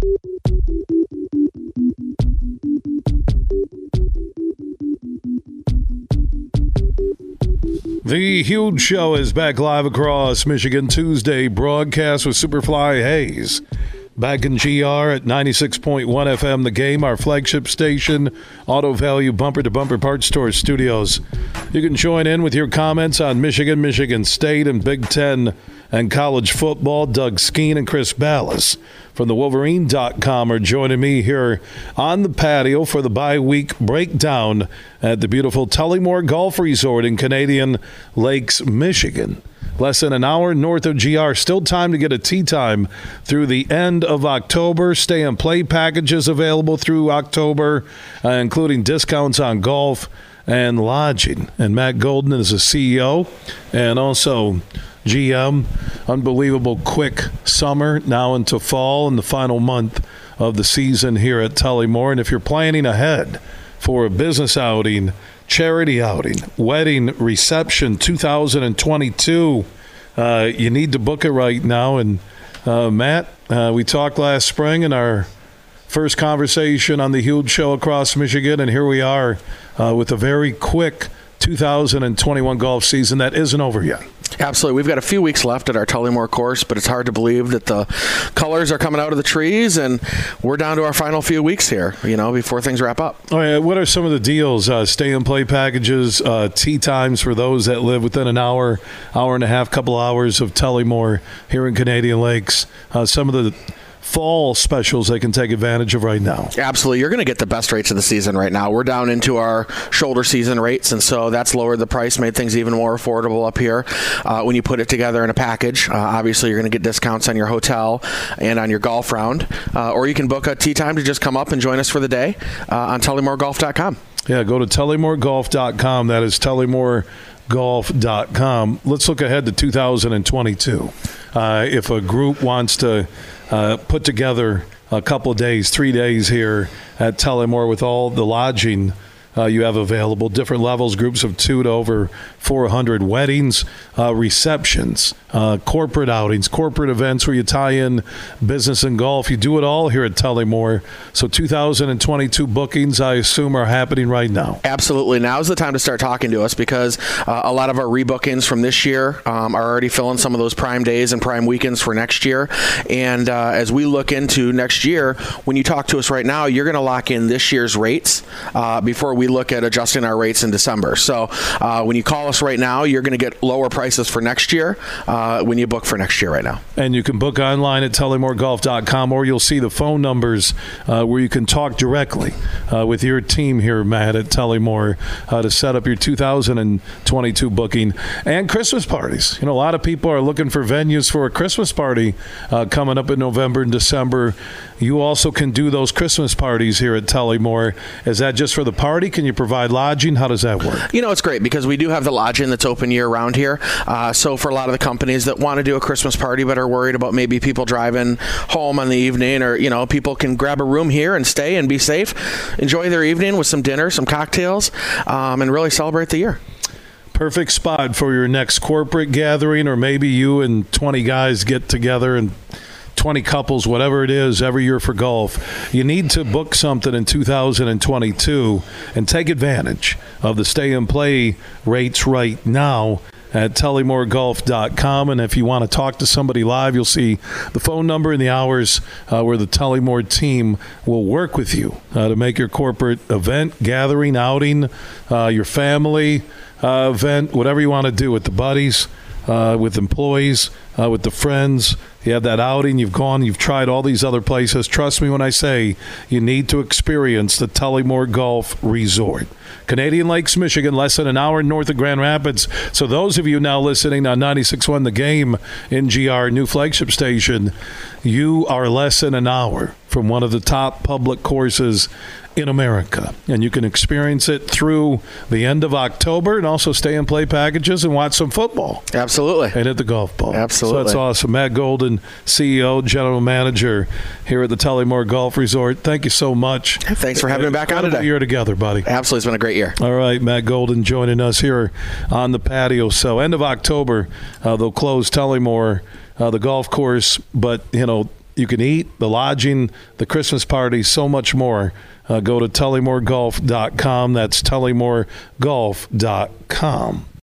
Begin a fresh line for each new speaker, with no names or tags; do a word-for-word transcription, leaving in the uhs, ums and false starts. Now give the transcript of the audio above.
The Huge Show is back live across Michigan. Tuesday broadcast with Superfly Hayes. Back in G R at ninety-six point one F M, The Game, our flagship station, Auto Value Bumper to Bumper Parts Store Studios. You can join in with your comments on Michigan, Michigan State, and Big Ten and college football. Doug Skeen and Chris Ballas from the Wolverine dot com are joining me here on the patio for the bye-week breakdown at the beautiful Tullymore Golf Resort in Canadian Lakes, Michigan. Less than an hour north of G R. Still time to get a tee time through the end of October. Stay and play packages available through October, uh, including discounts on golf and lodging. And Matt Golden is the C E O and also G M. Unbelievable quick summer now into fall and the final month of the season here at Tullymore. And if you're planning ahead for a business outing, charity outing, wedding reception two thousand twenty-two, uh, you need to book it right now. And uh, Matt, uh, we talked last spring in our first conversation on the Huge Show across Michigan, and here we are uh, with a very quick two thousand twenty-one golf season that isn't over yet.
Absolutely. We've got a few weeks left at our Tullymore course, but it's hard to believe that the colors are coming out of the trees, and we're down to our final few weeks here, you know, before things wrap up.
All right, what are some of the deals? Uh, stay and play packages, uh, tee times for those that live within an hour, hour and a half, couple hours of Tullymore here in Canadian Lakes. Uh, some of the fall specials they can take advantage of right now.
Absolutely. You're going to get the best rates of the season right now. We're down into our shoulder season rates, and so that's lowered the price, made things even more affordable up here. Uh, when you put it together in a package, uh, obviously you're going to get discounts on your hotel and on your golf round, uh, or you can book a tee time to just come up and join us for the day uh, on Tullymore Golf dot com.
Yeah, go to Tullymore Golf dot com. That is Tullymore Golf dot com. Let's look ahead to two thousand twenty-two. Uh, if a group wants to uh, put together a couple of days, three days here at Tullymore with all the lodging uh, you have available, different levels, groups of two to over four hundred, weddings, uh, receptions, uh, corporate outings, corporate events where you tie in business and golf. You do it all here at Tullymore. So two thousand twenty-two bookings, I assume, are happening right now.
Absolutely. Now's the time to start talking to us because uh, a lot of our rebookings from this year um, are already filling some of those prime days and prime weekends for next year. And uh, as we look into next year, when you talk to us right now, you're going to lock in this year's rates uh, before we look at adjusting our rates in December. So uh, when you call us right now, you're going to get lower prices for next year uh, when you book for next year right now.
And you can book online at Tullymore Golf dot com, or you'll see the phone numbers uh, where you can talk directly uh, with your team here, Matt, at Tullymore uh, to set up your two thousand twenty-two booking. And Christmas parties. You know, a lot of people are looking for venues for a Christmas party uh, coming up in November and December. You also can do those Christmas parties here at Tullymore. Is that just for the party? Can you provide lodging? How does that work?
You know, it's great because we do have the lodging that's open year-round here. Uh, so for a lot of the companies that want to do a Christmas party but are worried about maybe people driving home on the evening, or, you know, people can grab a room here and stay and be safe, enjoy their evening with some dinner, some cocktails, um, and really celebrate the year.
Perfect spot for your next corporate gathering, or maybe you and twenty guys get together and twenty couples, whatever it is, every year for golf. You need to book something in two thousand twenty-two and take advantage of the stay and play rates right now at Tullymore Golf dot com. And if you want to talk to somebody live, you'll see the phone number and the hours uh, where the Tullymore team will work with you uh, to make your corporate event, gathering, outing, uh, your family uh, event, whatever you want to do with the buddies, uh, with employees, uh, with the friends. You have that outing, you've gone, you've tried all these other places. Trust me when I say you need to experience the Tullymore Golf Resort. Canadian Lakes, Michigan, less than an hour north of Grand Rapids. So those of you now listening on ninety-six point one The Game in G R, new flagship station, you are less than an hour from one of the top public courses in America. And you can experience it through the end of October and also stay and play packages and watch some football.
Absolutely.
And hit the golf ball.
Absolutely.
So that's awesome. Matt Golden, C E O, General Manager here at the Tullymore Golf Resort. Thank you so much.
Thanks for having me back on today.
Year together, buddy.
Absolutely. It's been a great year.
All right. Matt Golden joining us here on the patio. So end of October, uh, they'll close Tullymore, uh, the golf course, but, you know, You can eat, the lodging, the Christmas party, so much more. Uh, go to tullymore golf dot com. That's tullymore golf dot com.